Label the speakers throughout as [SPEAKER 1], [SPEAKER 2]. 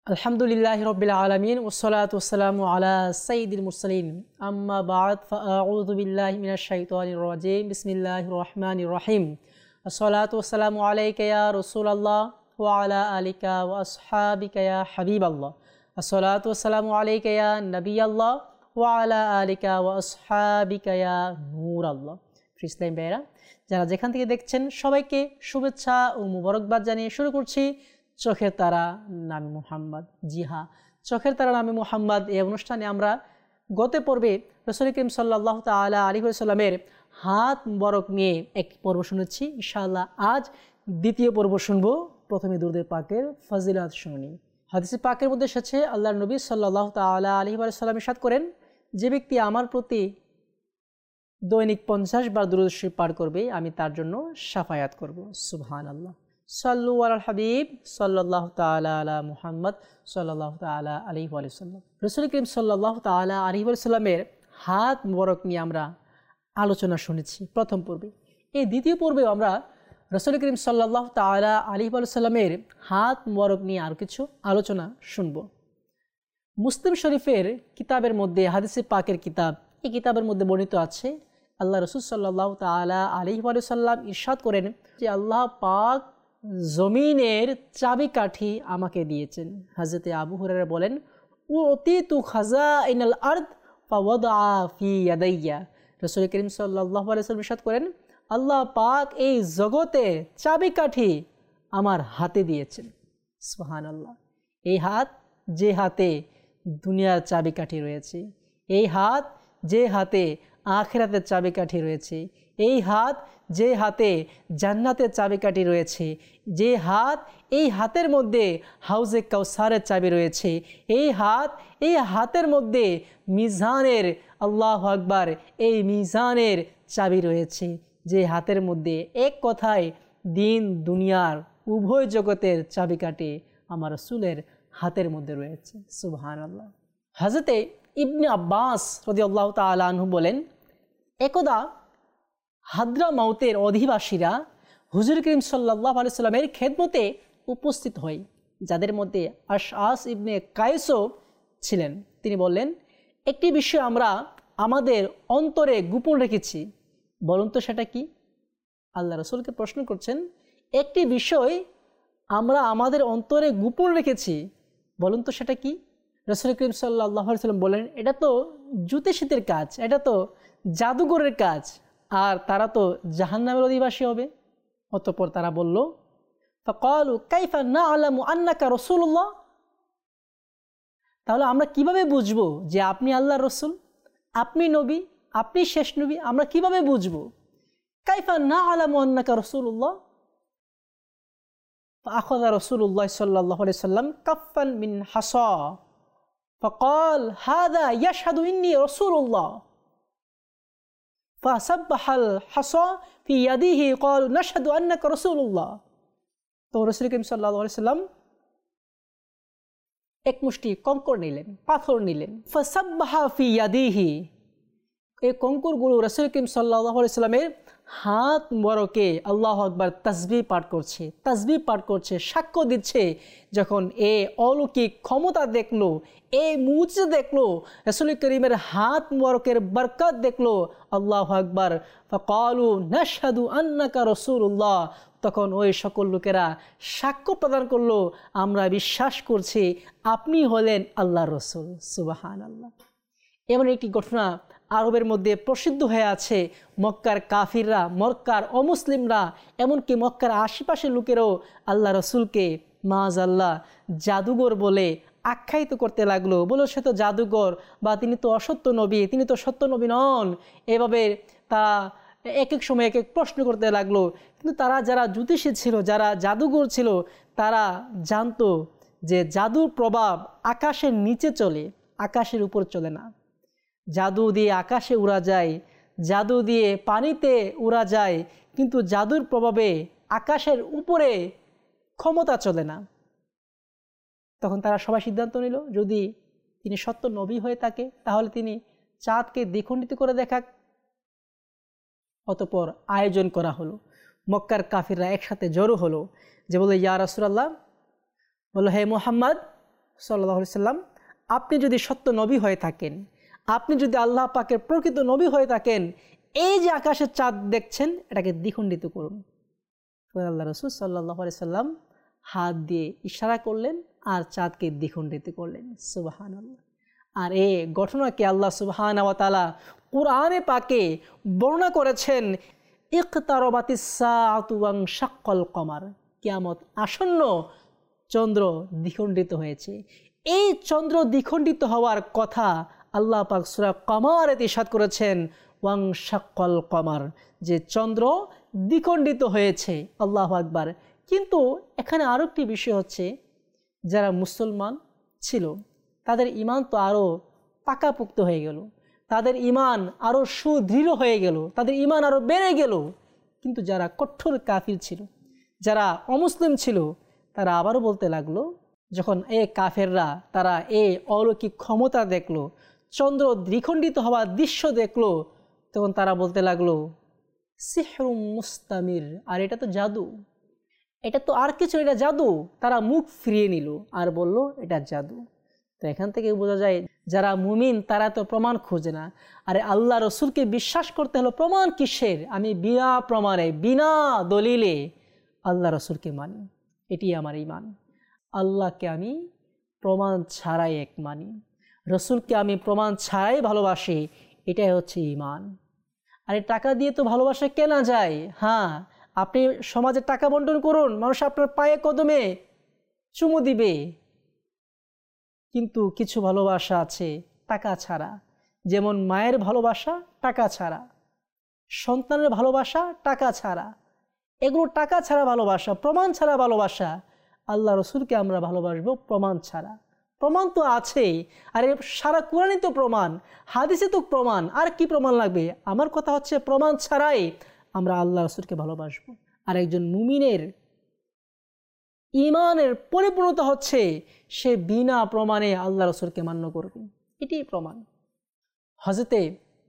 [SPEAKER 1] আলহামদুলিল্লাহি রাব্বিল আলামিন ওয়াসসালাতু ওয়াসসালামু আলা সাইয়্যিদিল মুরসালিন আম্মা বা'দ ফাআউযু বিল্লাহি মিনাশ শাইতানির রাজীম বিসমিল্লাহির রহমানির রহিম আসসালাতু ওয়াসসালামু আলাইকা ইয়া রাসূলুল্লাহ ওয়া আলা আলিকা ওয়া আসহাবিকা ইয়া হাবিবাল্লাহ আসসালাতু ওয়াসসালামু আলাইকা ইয়া নবিয়াল্লাহ ওয়া আলা আলিকা ওয়া আসহাবিকা ইয়া নূরাল্লাহ। ইসলাম ভাইরা যারা যেখান থেকে দেখছেন সবাইকে শুভেচ্ছা ও মুবারকবাদ জানিয়ে শুরু করছি চোখের তারা নামে মুহাম্মদ। জি হ্যাঁ, চোখের তারা নামে মুহাম্মদ এই অনুষ্ঠানে আমরা গত পর্বে রাসূল করিম সাল্লাল্লাহু তাআলা আলাইহি ওয়াসাল্লামের হাত মুবারক নিয়ে এক পর্ব শুনেছি। ইনশাআল্লাহ আজ দ্বিতীয় পর্ব শুনব। প্রথমে দুরূদে পাকের ফজিলত শুনি। হাদিসে পাকের মধ্যে এসেছে আল্লাহর নবী সাল্লাল্লাহু তাআলা আলাইহি ওয়াসাল্লাম ইরশাদ করেন, যে ব্যক্তি আমার প্রতি দৈনিক 50 বার দুরূদ শরীফ পাঠ করবে আমি তার জন্য শাফায়াত করব। সুবহানাল্লাহ। সাল্লু আলাল হাবিব সাল্লাল্লাহু তাআলা আলা মুহাম্মদ সাল্লাল্লাহু তাআলা আলাইহি ওয়া সাল্লাম। রাসূল করিম সাল্লাল্লাহু তাআলা আলাইহি ওয়া সাল্লামের হাত মুবারক নিয়ে আমরা আলোচনা শুনেছি প্রথম পর্বে। এই দ্বিতীয় পর্বে আমরা রাসূল করিম সাল্লাল্লাহু তাআলা আলাইহি ওয়া সাল্লামের হাত মুবারক নিয়ে আর কিছু আলোচনা শুনব। মুসলিম শরীফের কিতাবের মধ্যে হাদিসে পাকের কিতাব, এই কিতাবের মধ্যে বর্ণিত আছে আল্লাহ রাসূল সাল্লাল্লাহু তাআলা আলাইহি ওয়া সাল্লাম ইরশাদ করেন যে আল্লাহ পাক জমিনের চাবিকাঠি আমাকে দিয়েছেন। হযরতে আবু হুরায়রা বলেন, উতিতু খাযাইনাল আরদ ফাওয়াদা ফি ইয়াদাইয়া। রাসূল করিম সাল্লাল্লাহু আলাইহি ওয়াসাল্লাম ইরশাদ করেন, আল্লাহ পাক এই জগতের চাবিকাঠি আমার হাতে দিয়েছেন। সুবহানাল্লাহ। এই হাত যে হাতে দুনিয়ার চাবিকাঠি রয়েছে, এই হাত যে হাতে আখিরাতের চাবিকাঠি রয়েছে, এই হাত যে হাতে জান্নাতের চাবিকাঠি রয়েছে, যে হাত এই হাতের মধ্যে হাউজে কাউসারের চাবি রয়েছে, এই হাতের মধ্যে মিজানের, আল্লাহু আকবার, এই মিজানের চাবি রয়েছে, যে হাতের মধ্যে এক কথায় দিন দুনিয়ার উভয় জগতের চাবিকাঠি আমার রাসূলের হাতের মধ্যে রয়েছে। সুবহানাল্লাহ। হযরতে ইবনে আব্বাস রাদিয়াল্লাহু তাআলা আনহু বলেন, একদা হাদ্রামাউতের অধিবাসীরা হুজুর করিম সাল্লাল্লাহু আলাইহি সাল্লামের খেদমতে উপস্থিত হয়, যাদের মধ্যে আশআস ইবনে কায়েসও ছিলেন। তিনি বললেন, একটি বিষয় আমরা আমাদের অন্তরে গোপন রেখেছি, বলুন তো সেটা কি? আল্লাহ রাসূলকে প্রশ্ন করছেন, একটি বিষয় আমরা আমাদের অন্তরে গোপন রেখেছি, বলুন তো সেটা কি? রাসূল করিম সাল্লাল্লাহু আলাইহি সাল্লাম বলেন, এটা তো জ্যোতিষীদের কাজ, এটা তো জাদুঘরের কাজ, আর তারা তো জাহান্নামের অধিবাসী হবে। অতঃপর তারা বলল, ফাকালু কাইফা না'লামু আন্নাকা রাসূলুল্লাহ, তাহলে আমরা কিভাবে বুঝবো যে আপনি আল্লাহর রাসূল, আপনি নবী, আপনি শেষ নবী, আমরা কিভাবে বুঝবো? কাইফা না'লামু আন্নাকা রাসূলুল্লাহ। فأخذ رسول الله صلى الله عليه وسلم كفا من حصى فقال هذا يشهد إني رسول الله فسبح الحصى في يده قالوا نشهد أنك رسول الله। তো রাসূল করিম সাল্লাল্লাহু আলাইহি সাল্লাম এক মুষ্টি কঙ্কর নিলেন, পাথর নিলেন। ফাসাব্বাহা ফি ইয়াদিহি, এই কঙ্করগুলো রাসূল করিম সাল্লাল্লাহু আলাইহি সাল্লামের হাত মুবারকে আল্লাহু আকবার তাসবিহ পাঠ করছে, সাক্ষ্য দিচ্ছে। যখন এ অলৌকিক ক্ষমতা দেখলো, এই মুজিজা দেখলো, রাসূল করিমের হাত মুবারকের বরকত দেখলো, আল্লাহু আকবার, ফাকালু নাশহাদু আন্নাকা রাসূলুল্লাহ, তখন ওই সকল লোকেরা সাক্ষ্য প্রদান করলো, আমরা বিশ্বাস করছি আপনি হলেন আল্লাহর রাসূল। সুবহানাল্লাহ। এমন একটি ঘটনা আরবের মধ্যে প্রসিদ্ধ হয়ে আছে। মক্কার কাফিররা, মক্কার অমুসলিমরা, এমনকি মক্কার আশেপাশের লোকেরাও আল্লাহ রসুলকে মাআযাল্লাহ জাদুঘর বলে আখ্যায়িত করতে লাগলো। বলো সে তো জাদুঘর, বা তিনি তো অসত্য নবী, তিনি তো সত্য নবী নন। এভাবে তা এক এক সময় এক এক প্রশ্ন করতে লাগলো। কিন্তু তারা যারা জ্যোতিষী ছিল, যারা জাদুঘর ছিল, তারা জানতো যে জাদুর প্রভাব আকাশের নিচে চলে, আকাশের উপর চলে না। জাদু দিয়ে আকাশে উড়া যায়, জাদু দিয়ে পানিতে উড়া যায়, কিন্তু জাদুর প্রভাবে আকাশের উপরে ক্ষমতা চলে না। তখন তারা সবাই সিদ্ধান্ত নিল, যদি তিনি সত্য নবী হয়ে থাকে তাহলে তিনি চাঁদকে দ্বিখণ্ডিত করে দেখাক। অতঃপর আয়োজন করা হলো, মক্কার কাফিররা একসাথে জড়ো হলো, যে বলে ইয়া রাসূলুল্লাহ, বলল হে মুহাম্মদ সাল্লাল্লাহু আলাইহি সাল্লাম, আপনি যদি সত্য নবী হয়ে থাকেন, আপনি যদি আল্লাহ পাকের প্রকৃত নবী হয়ে থাকেন, এই যে আকাশের চাঁদ দেখছেন এটাকে দ্বিখণ্ডিত করুন। আল্লাহ রাসূল সাল্লাল্লাহু আলাইহি সাল্লাম হাত দিয়ে ইশারা করলেন আর চাঁদকে দ্বিখণ্ডিত করলেন। সুবহানাল্লাহ। আর এই ঘটনাকে আল্লাহ সুবহানাহু ওয়া তাআলা কুরআনে পাকে বর্ণনা করেছেন, ইকতারাবাতিস সাআতু ওয়ানশাক্কাল কমার, কিয়ামত আসন্ন, চন্দ্র দ্বিখণ্ডিত হয়েছে। এই চন্দ্র দ্বিখণ্ডিত হওয়ার কথা আল্লাহ পাক সূরা কমারে ইরশাদ করেছেন, ওয়ানশাক্কাল কমার, যে চন্দ্র দ্বিখণ্ডিত হয়েছে। আল্লাহু আকবার। কিন্তু এখানে আরও একটি বিষয় হচ্ছে, যারা মুসলমান ছিল তাদের ঈমান তো আরও পাকাপোক্ত হয়ে গেল, তাদের ঈমান আরও সুদৃঢ় হয়ে গেল, তাদের ঈমান আরও বেড়ে গেল। কিন্তু যারা কঠোর কাফির ছিল, যারা অমুসলিম ছিল, তারা আবারও বলতে লাগলো, যখন কাফেররা তারা অলৌকিক ক্ষমতা দেখলো, চন্দ্র দ্বিখণ্ডিত হওয়ার দৃশ্য দেখলো, তখন তারা বলতে লাগলো, সিহরুম মুস্তামির, আর এটা তো জাদু, এটা তো আর কিছু, এটা জাদু। তারা মুখ ফিরিয়ে নিল আর বলল এটা জাদু। তো এখান থেকে বোঝা যায় যারা মুমিন তারা তো প্রমাণ খোঁজে না। আরে আল্লাহ রসুলকে বিশ্বাস করতে হলো প্রমাণ কিসের? আমি বিনা প্রমাণে, বিনা দলিলে আল্লাহ রসুলকে মানি, এটি আমার ঈমান। আল্লাহকে আমি প্রমাণ ছাড়াই এক মানি, রসুলকে আমি প্রমাণ ছাড়াই ভালোবাসি, এটাই হচ্ছে ঈমান। আরে টাকা দিয়ে তো ভালোবাসা কেনা যায়। হ্যাঁ, আপনি সমাজে টাকা বন্টন করুন, মানুষ আপনার পায়ে কদমে চুমু দিবে। কিন্তু কিছু ভালোবাসা আছে টাকা ছাড়া, যেমন মায়ের ভালোবাসা টাকা ছাড়া, সন্তানের ভালোবাসা টাকা ছাড়া, এগুলো টাকা ছাড়া ভালোবাসা, প্রমাণ ছাড়া ভালোবাসা। আল্লাহ রসুলকে আমরা ভালোবাসবো প্রমাণ ছাড়া। প্রমাণ তো আছেই, আর সারা কোরআনই তো প্রমাণ, হাদিসে তো প্রমাণ, আর কি প্রমাণ লাগবে? আমার কথা হচ্ছে প্রমাণ ছাড়াই আমরা আল্লাহ রসুলকে ভালোবাসবো। আর একজন মুমিনের ঈমানের পরিপূর্ণতা হচ্ছে সে বিনা প্রমাণে আল্লাহ রসুলকে মান্য করবে, এটিই প্রমাণ। হযরতে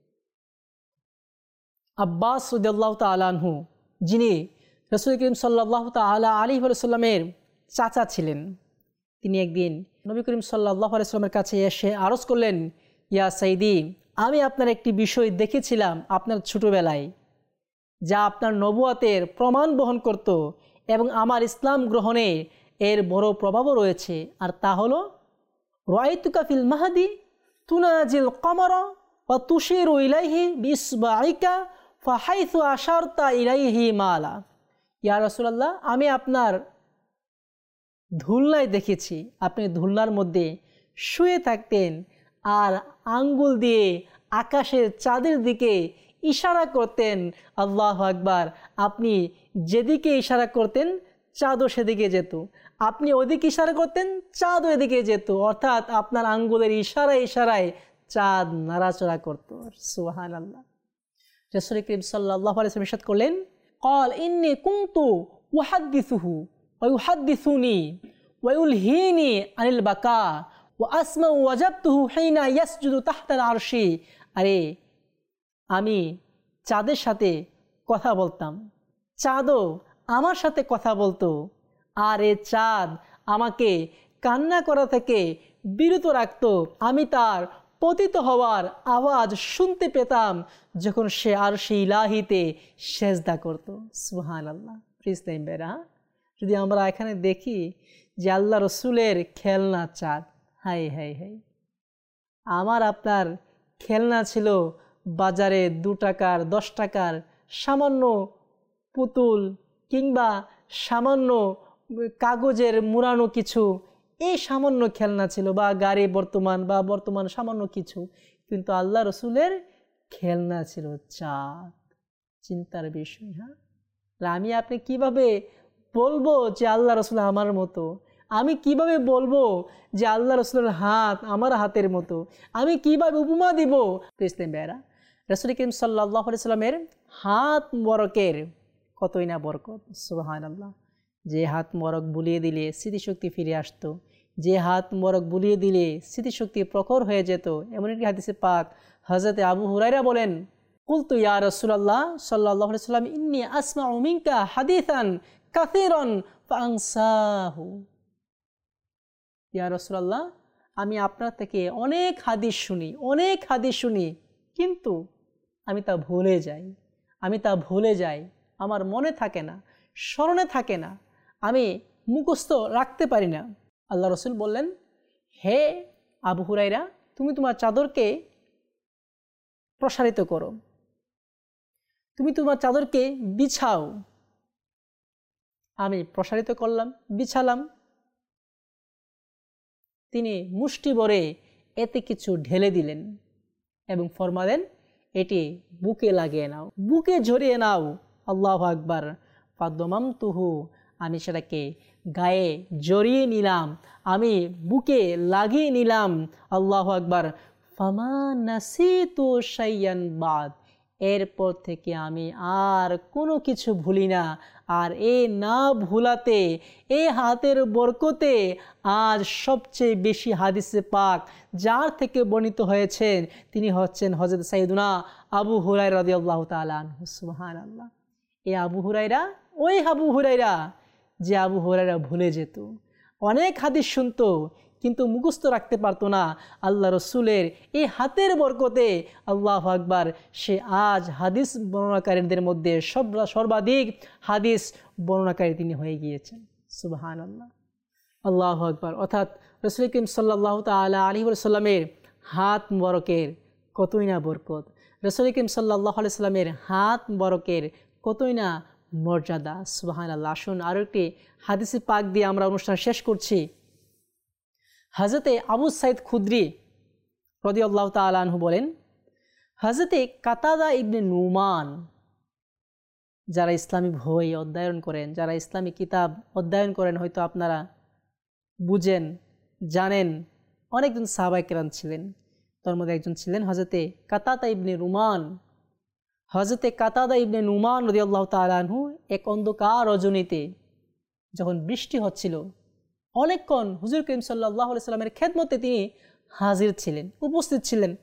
[SPEAKER 1] আব্বাস রাদিয়াল্লাহু তাআলা আনহু, যিনি রাসূল করিম সাল্লাল্লাহু তাআলা আলাইহি ওয়া সাল্লামের চাচা ছিলেন, তিনি একদিন নবী করিম সাল্লাল্লাহু আলাইহি ওয়াসাল্লামের কাছে এসে আরজ করলেন, ইয়া সাইদি, আমি আপনার একটি বিষয় দেখেছিলাম আপনার ছোটবেলায়, যা আপনার নবুয়তের প্রমাণ বহন করত এবং আমার ইসলাম গ্রহণে এর বড় প্রভাবও রয়েছে। আর তা হলো, রাআইতুকা ফিল মাহদি তুনাজিল কমরা ওয়া তুশিরু ইলাইহি বিইসবাইকা ফাহাইথু আশারতা ইলাইহি মালা। ইয়া রাসূলুল্লাহ, আমি আপনার ধুলনায় দেখেছি, আপনি ধুলনার মধ্যে শুয়ে থাকতেন আর আঙ্গুল দিয়ে আকাশের চাঁদের দিকে ইশারা করতেন। আল্লাহু আকবার। আপনি যেদিকে ইশারা করতেন চাঁদও সেদিকে যেত, আপনি ওদিকে ইশারা করতেন চাঁদও এদিকে যেত। অর্থাৎ আপনার আঙ্গুলের ইশারায় চাঁদ নাড়াচড়া করত। সুবহানাল্লাহ। রাসূল করিম সাল্লাল্লাহু আলাইহি ওয়াসাল্লাম ইরশাদ করলেন, ক্বাল ইন্নী কুনতু উহাদ্দিসুহু ওয়া ইউহাদ্দিসুনি ওয়া ইউলহিনি আনিল বাকা ওয়া আসমাউ ওয়াজাবতুহু হিনা ইয়াসজুদু তাহতাল আরশি। আরে আমি চাঁদের সাথে কথা বলতাম, চাঁদও আমার সাথে কথা বলতো, আর এ চাঁদ আমাকে কান্না করা থেকে বিরত রাখত। আমি তার পতিত হওয়ার আওয়াজ শুনতে পেতাম যখন সে আরশে ইলাহিতে সেজদা করত। সুবহানাল্লাহ। প্রিয় বেরা, যদি আমরা এখানে দেখি যে আল্লাহ রসুলের খেলনা চাঁদ, হাই হাই হাই, আমার আপনার খেলনা ছিল বাজারে 2 টাকার 10 টাকার সামান্য পুতুল কিংবা সামান্য কাগজের মুড়ানো কিছু, এই সামান্য খেলনা ছিল, বা গাড়ি বর্তমান সামান্য কিছু। কিন্তু আল্লাহ রসুলের খেলনা ছিল চাঁদ। চিন্তার বিষয়। হ্যাঁ, আমি আপনি কিভাবে বলবো যে আল্লাহ রসুল আমার মতো? আমি কিভাবে বলবো যে আল্লাহ রসুলের হাত আমার হাতের মতো? আমি কিভাবে উপমা দিব? ইসলাম বেরা, রাসূল করিম সাল্লাল্লাহু আলাইহি সাল্লামের হাত মোবারকের কতই না বরকত। সুবহানাল্লাহ। যে হাত মোবারক বুলিয়ে দিলে স্মৃতিশক্তি ফিরে আসতো, যে হাত মোবারক বুলিয়ে দিলে স্মৃতিশক্তি প্রখর হয়ে যেত। এমন একটি হাদিসে পাক হযরতে আবু হুরায়রা বলেন, কুলতু ইয়া রাসূলুল্লাহ সাল্লাল্লাহু আলাইহি সাল্লাম ইন্নী আসমাউ মিনকা হাদিসান কাসীরান ফাআনসাহু। ইয়া রাসূলুল্লাহ, আমি আপনার থেকে অনেক হাদিস শুনি, কিন্তু আমি তা ভুলে যাই, আমার মনে থাকে না, স্মরণে থাকে না, আমি মুখস্থ রাখতে পারি না। আল্লাহ রাসূল বললেন, হে আবু হুরায়রা, তুমি তোমার চাদরকে প্রসারিত করো, তুমি তোমার চাদরকে বিছাও। আমি প্রসারিত করলাম, বিছালাম। তিনি মুষ্টি ভরে এতে কিছু ঢেলে দিলেন এবং ফরমালেন, এটি বুকে লাগিয়ে নাও, বুকে জড়িয়ে নাও। আল্লাহু আকবার। ফাদমামতুহু, আমি সেটাকে গায়ে জড়িয়ে নিলাম, আমি বুকে লাগিয়ে নিলাম। আল্লাহু আকবার। ফামা নাসিতু শাইয়ান বাদ, এরপর থেকে আমি আর কোনো কিছু ভুলি না। আর না ভুলাতে, হাতের বরকতে আজ সবচেয়ে বেশি হাদিসে পাক যার থেকে বর্ণিত হয়েছেন তিনি হচ্ছেন হযরত সাইয়্যিদুনা আবু হুরায়রা রাদিয়াল্লাহু তাআলা আনহু। সুবহানাল্লাহ। আবু হুরায়রা, ওই আবু হুরায়রা যে আবু হুরায়রা ভুলে যেত, অনেক হাদিস শুনতো কিন্তু মুখস্থ রাখতে পারতো না। আল্লাহ রসুলের এই হাতের বরকতে আল্লাহু আকবার, সে আজ হাদিস বর্ণনাকারীদের মধ্যে সর্বাধিক হাদিস বর্ণনাকারী তিনি হয়ে গিয়েছেন। সুবহানাল্লাহ, আল্লাহু আকবার। অর্থাৎ রাসূল করিম সাল্লাল্লাহু তাআলা আলাইহি ওয়াসাল্লামের হাত মুবারকের কতই না বরকত, রাসূল করিম সাল্লাল্লাহু আলাইহি ওয়াসাল্লামের হাত মুবারকের কতই না মর্যাদা। সুবহানাল্লাহ। আসুন আরও একটি হাদিসে পাক দিয়ে আমরা অনুষ্ঠান শেষ করছি। হযরতে আবু সাঈদ খুদরি রাদিয়াল্লাহু তাআলা আনহু বলেন, হযরতে কাতাদা ইবনে নুমান, যারা ইসলামী বই অধ্যয়ন করেন, যারা ইসলামী কিতাব অধ্যয়ন করেন, হয়তো আপনারা বুঝেন, জানেন, অনেকজন সাহাবায়ে কেরাম ছিলেন, তার মধ্যে একজন ছিলেন হযরতে কাতাদা ইবনে নুমান। হযরতে কাতাদা ইবনে নুমান রাদিয়াল্লাহু তাআলা আনহু এক অন্ধকার রজনীতে যখন বৃষ্টি হচ্ছিল, অনেকক্ষণ হুজুর করিম সাল্লাল্লাহু আলাইহি সাল্লামের খেদমতে তিনি হাজির ছিলেন, উপস্থিত ছিলেন।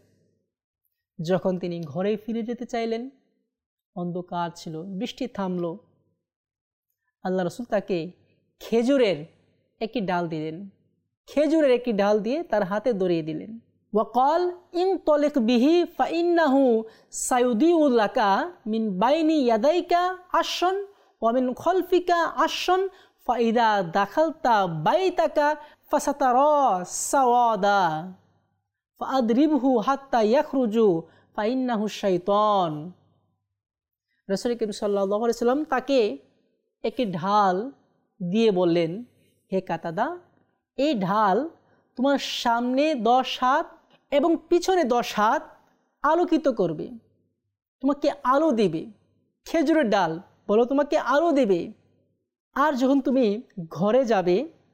[SPEAKER 1] যখন তিনি ঘরে ফিরে যেতে চাইলেন, অন্ধকার ছিল, বৃষ্টি থামলো, আল্লাহ রাসূল তাকে খেজুরের একটি ডাল দিলেন, খেজুরের একটি ডাল দিয়ে তার হাতে ধরিয়ে দিলেন। ওয়াকাল ইনতলিক বিহি ফাইন্নাহু সায়ুদিউ লাকা মিন বাইনি ইয়াদাইকা আশন ওয়া মিন খলফিকা আশন ফাইদা দাখালতা বাইতাকা ফাসাতারা সাওয়াদা ফাআদরিবহু হাত্তা ইয়াখরুজু ফাইন্নাহু শাইতান। রাসূল করিম সাল্লাল্লাহু আলাইহি সাল্লাম তাকে একটি ঢাল দিয়ে বললেন, হে কাতাদা, এই ঢাল তোমার সামনে 10 হাত এবং পিছনে 10 হাত আলোকিত করবে, তোমাকে আলো দেবে। খেজুরের ডাল বলো, তোমাকে আলো দেবে। আর যখন তুমি ঘরে যাবে,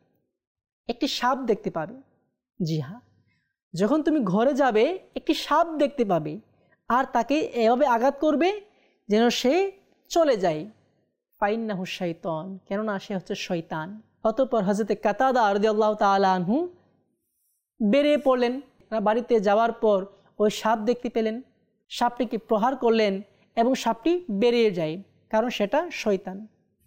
[SPEAKER 1] একটি সাপ দেখতে পাবে। জি হ্যাঁ, যখন তুমি ঘরে যাবে একটি সাপ দেখতে পাবে, আর তাকে এভাবে আঘাত করবে যেন সে চলে যায়। ফাইন্নাহু শাইতান, কেননা সে হচ্ছে শয়তান। অতঃপর হযরতে কাতাদা রাদিয়াল্লাহু তাআলা আনহু বেরিয়ে পড়লেন। বাড়িতে যাওয়ার পর ওই সাপ দেখতে পেলেন, সাপটিকে প্রহার করলেন এবং সাপটি বেরিয়ে যায়, কারণ সেটা শয়তান।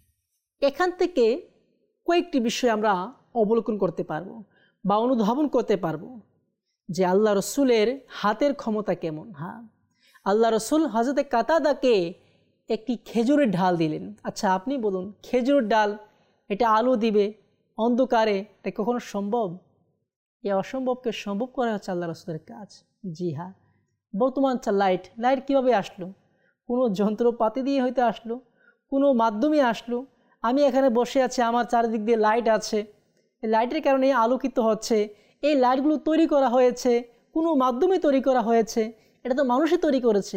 [SPEAKER 1] এখান থেকে কয়েকটি বিষয় আমরা অবলোকন করতে পারবো বা অনুধাবন করতে পারবো যে আল্লাহ রসুলের হাতের ক্ষমতা কেমন। হ্যাঁ, আল্লাহ রসুল হযরতে কাতাদাকে একটি খেজুরের ঢাল দিলেন। আচ্ছা আপনি বলুন, খেজুরের ডাল এটা আলো দিবে অন্ধকারে, এটা কখনো সম্ভব? এই অসম্ভবকে সম্ভব করা হচ্ছে আল্লাহ রসুলের কাজ। জি হ্যাঁ, বর্তমান লাইট কীভাবে আসলো? কোনো যন্ত্রপাতি দিয়ে হয়তো আসলো, কোনো মাধ্যমে আসলো। আমি এখানে বসে আছি, আমার চারিদিক দিয়ে লাইট আছে, এই লাইটের কারণে আলোকিত হচ্ছে। এই লাইটগুলো তৈরি করা হয়েছে, কোনো মাধ্যমে তৈরি করা হয়েছে, এটা তো মানুষই তৈরি করেছে।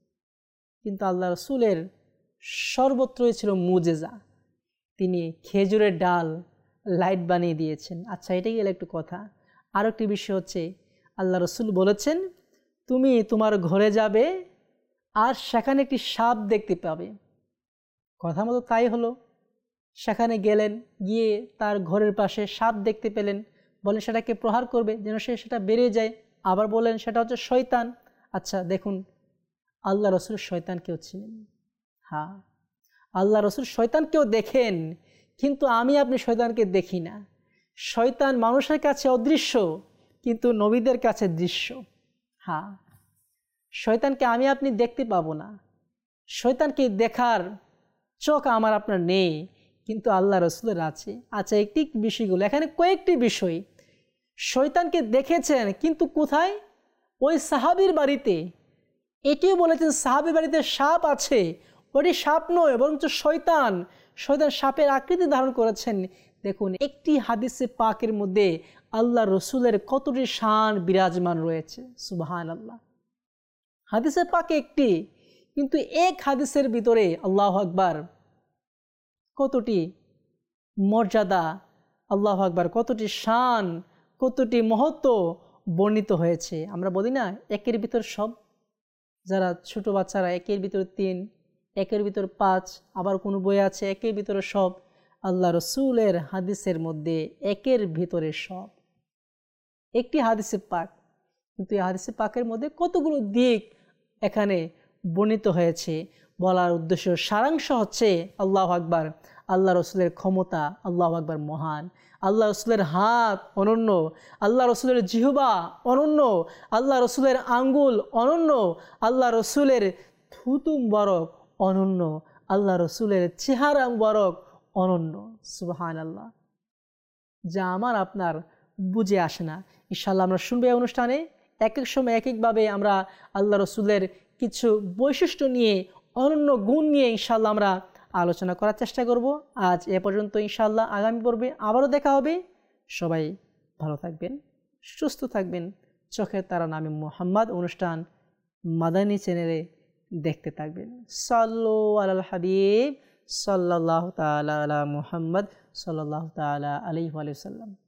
[SPEAKER 1] কিন্তু আল্লাহ রসুলের সর্বত্রই ছিল মুজেজা, তিনি খেজুরের ডাল লাইট বানিয়ে দিয়েছেন। আচ্ছা এটাই গেলে একটু কথা। আরও একটি বিষয় হচ্ছে, আল্লাহ রসুল বলেছেন তুমি তোমার ঘরে যাবে আর সেখানে একটি সাপ দেখতে পাবে। কথা মতো তাই হলো। সেখানে গেলেন, গিয়ে তার ঘরের পাশে সাপ দেখতে পেলেন, বলেন সেটাকে প্রহার করবে যেন সেটা বেরিয়ে যায়। আবার বলেন সেটা হচ্ছে শয়তান। আচ্ছা দেখুন, আল্লাহ রসুল শয়তানকেও ছিলেন। হ্যাঁ, আল্লাহ রসুল শয়তানকেও দেখেন, কিন্তু আমি আপনি শয়তানকে দেখি না। শয়তান মানুষের কাছে অদৃশ্য কিন্তু নবীদের কাছে দৃশ্য। হ্যাঁ, শয়তানকে আমি আপনি দেখতে পাবো না, শয়তানকে দেখার চোখ আমার আপনার নেই, কিন্তু আল্লাহ রসুলের আছে। আচ্ছা, একটি বিষয়গুলো এখানে কয়েকটি বিষয়। শয়তানকে দেখেছেন, কিন্তু কোথায়? ওই সাহাবীর বাড়িতে। এটিও বলেছেন সাহাবীর বাড়িতে সাপ আছে, ওটি সাপ নয় বরঞ্চ শয়তান। শয়তান সাপের আকৃতি ধারণ করেছেন। দেখুন, একটি হাদিসে পাকের মধ্যে আল্লাহ রসুলের কতটি শান বিরাজমান রয়েছে। সুবহানাল্লাহ। হাদিসে পাকে একটি, কিন্তু এক হাদিসের ভিতরে আল্লাহু আকবার কতটি মর্যাদা, আল্লাহু আকবার কতটি শান, কতটি মহত্ব বর্ণিত হয়েছে। আমরা বলি না একের ভিতর সব, যারা ছোট বাচ্চারা একের ভিতর 3, একের ভিতর 5, আবার কোনো বই আছে একের ভিতরে সব। আল্লাহ রসুলের হাদিসের মধ্যে একের ভিতরে সব, একটি হাদিসে পাক, কিন্তু এই হাদিসে পাকের মধ্যে কতগুলো দিক এখানে বর্ণিত হয়েছে। বলার উদ্দেশ্য, সারাংশ হচ্ছে আল্লাহু আকবার, আল্লাহ রসুলের ক্ষমতা, আল্লাহু আকবার মহান, আল্লাহ রসুলের হাত অনন্য, আল্লাহ রসুলের জিহ্বা অনন্য, আল্লাহ রসুলের আঙ্গুল অনন্য, আল্লাহ রসুলের থুতু মুবারক অনন্য, আল্লাহ রসুলের চেহারা মুবারক অনন্য। সুবহানাল্লাহ, যা আমার আপনার বুঝে আসে না। ইনশাআল্লাহ আমরা শুনবো এই অনুষ্ঠানে। এক এক সময় এক একভাবে আমরা আল্লাহ রসুলের কিছু বৈশিষ্ট্য নিয়ে, অনন্য গুণ নিয়ে ইনশাআল্লাহ আমরা আলোচনা করার চেষ্টা করব। আজ এ পর্যন্ত। ইনশাআল্লাহ আগামী পর্বে আবারও দেখা হবে। সবাই ভালো থাকবেন, সুস্থ থাকবেন। চোখের তারা নামে মুহাম্মদ অনুষ্ঠান মাদানী চ্যানেলে দেখতে থাকবেন। সাল্লু আলাল হাবিব সাল্লাল্লাহু তাআলা আলা মুহাম্মদ সাল্লাল্লাহু তাআলা আলাইহি ওয়া সাল্লাম।